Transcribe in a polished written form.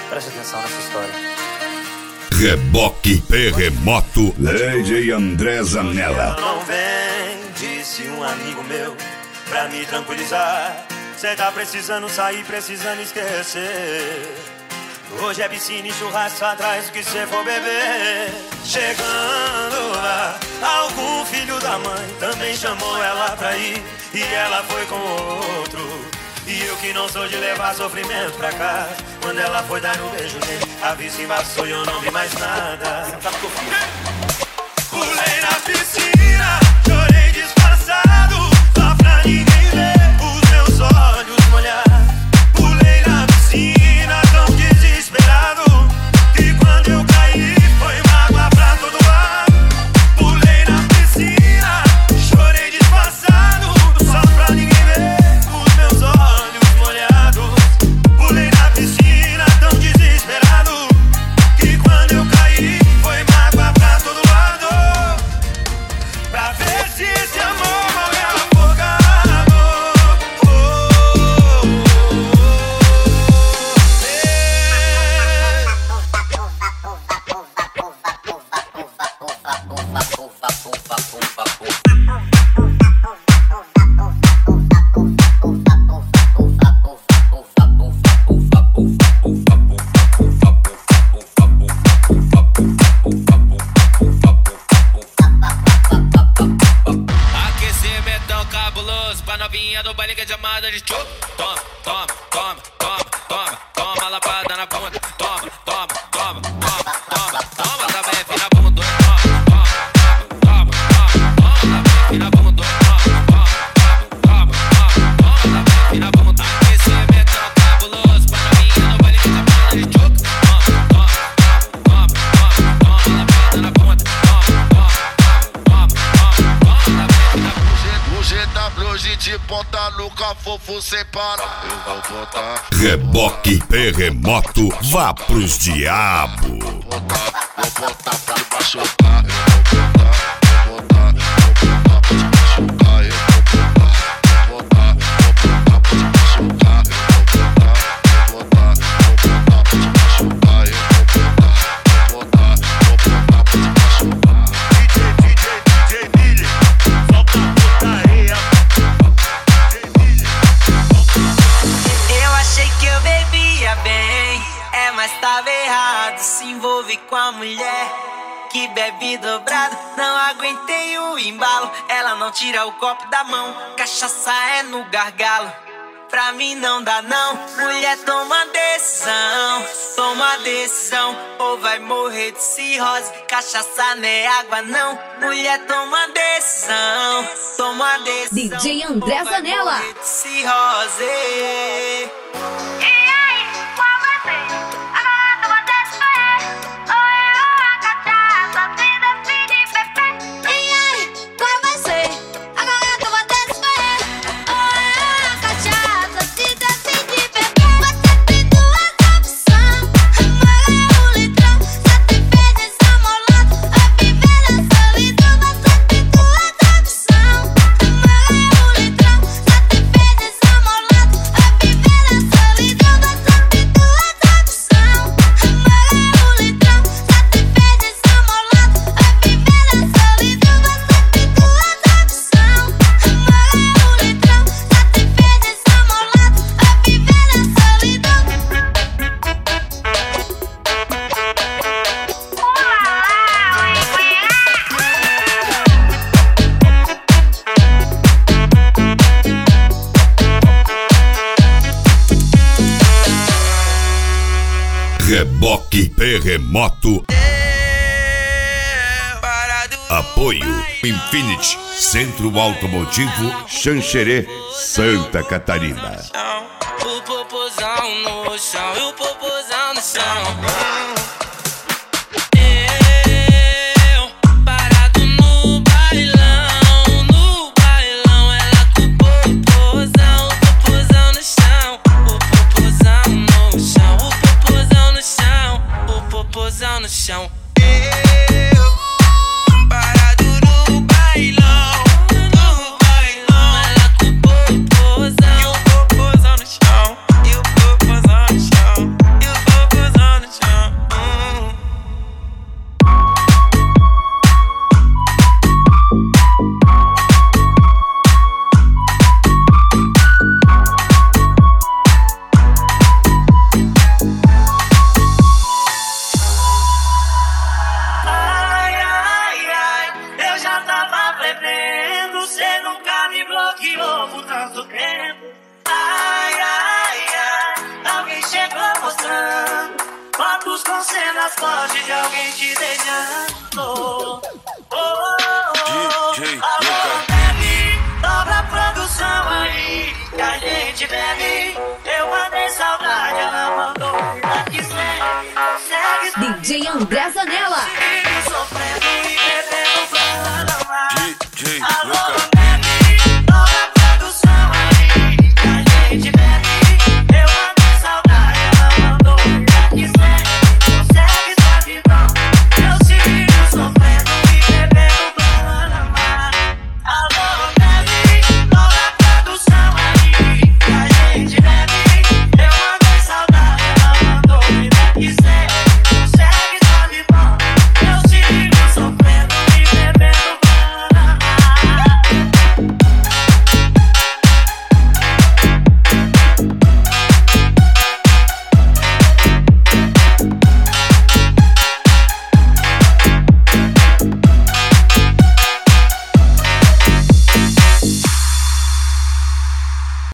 Preste atenção nessa história. Reboque Terremoto. DJ André Zanella. Não vem, disse um amigo meu, pra me tranquilizar. Cê tá precisando sair, precisando esquecer. Hoje é piscina e churrasco atrás do que cê for beber. Chegando lá, algum filho da mãe também chamou ela pra ir, e ela foi com outro. E eu que não sou de levar sofrimento pra casa, quando ela foi dar um beijo nele, a vista embaçou e eu não vi mais nada. Pulei na piscina, chorei disfarçado, só pra ninguém ver os meus olhos molhar. Pulei na piscina tão desesperado, que quando eu caí foi mágoa pra todo lado. Pulei na piscina, chorei disfarçado, só pra ninguém ver os meus olhos molhados. Pulei na piscina tão desesperado, que quando eu caí foi mágoa pra todo lado. Pra ver se esse amor morreu afogado. Aquecimentão cabuloso pra novinha do baile que é chamada de tchô. Toma, toma, toma, toma, toma, toma lapada na bunda. Toma, toma, toma, toma, toma, toma também, filha bunda. Toma, toma, toma, toma, toma também, filha bunda. Toma, toma, toma, toma também, filha bunda. Aquecimentão cabuloso pra novinha do baile que é chamada de tchô. Toma, toma, toma, toma, toma lapada na bunda. Hoje de ponta nunca fofo sem parar. Eu vou botar. Reboque Terremoto, vá pros diabo. Vou botar pra te machucar. Eu vou botar pra te machucar. Eu vou botar pra te machucar. Eu vou botar pra te machucar. Eu vou botar pra te machucar. DJ Miller, só pra putaria. Eu achei que eu bebia bem, mas tava errado. Se envolve com a mulher que bebe dobrado. Não aguentei o embalo, ela não tira o copo da mão. Cachaça é no gargalo, pra mim não dá não. Mulher, toma decisão, ou vai morrer de cirrose. Cachaça não é água não. Mulher, toma decisão. DJ André Zanella. Cirrose. E aí, qual vai ser? Agora tu vai ter que escolher. Ou eu ou a cachaça, se decide, bebê. E aí, qual vai ser? Agora tu vai ter que escolher. Ou eu a cachaça, se decide, bebê. Você tem duas opções, amor ou litrão. Só te fez desamolado, a viver na solidão. Você tem duas opções, amor ou litrão. Só te fez desamolado, a viver na solidão. Você tem duas opções, amor ou litrão. Só te fez desamolado, a viver na solidão. Você tem duas opções, amor ou litrão. Só te fez desamolado, a viver na solidão. Reboque Terremoto. Apoio Infinity, Centro Automotivo Xanxerê, Santa Catarina. O popozão no chão, e o popozão no chão. Eu parado no bailão, ela com o popozão no chão. O popozão no chão, o popozão no chão, o popozão no chão. Parado no bailão, ela com o popozão. E o popozão no chão, e o popozão no chão, e o popozão produção. Fotos com cenas fortes de alguém te beijando. DJ Alô, bebe, dobra a produção aí, que a gente bebe. Eu mandei saudade, ela mandou vida que segue. DJ André Zanella.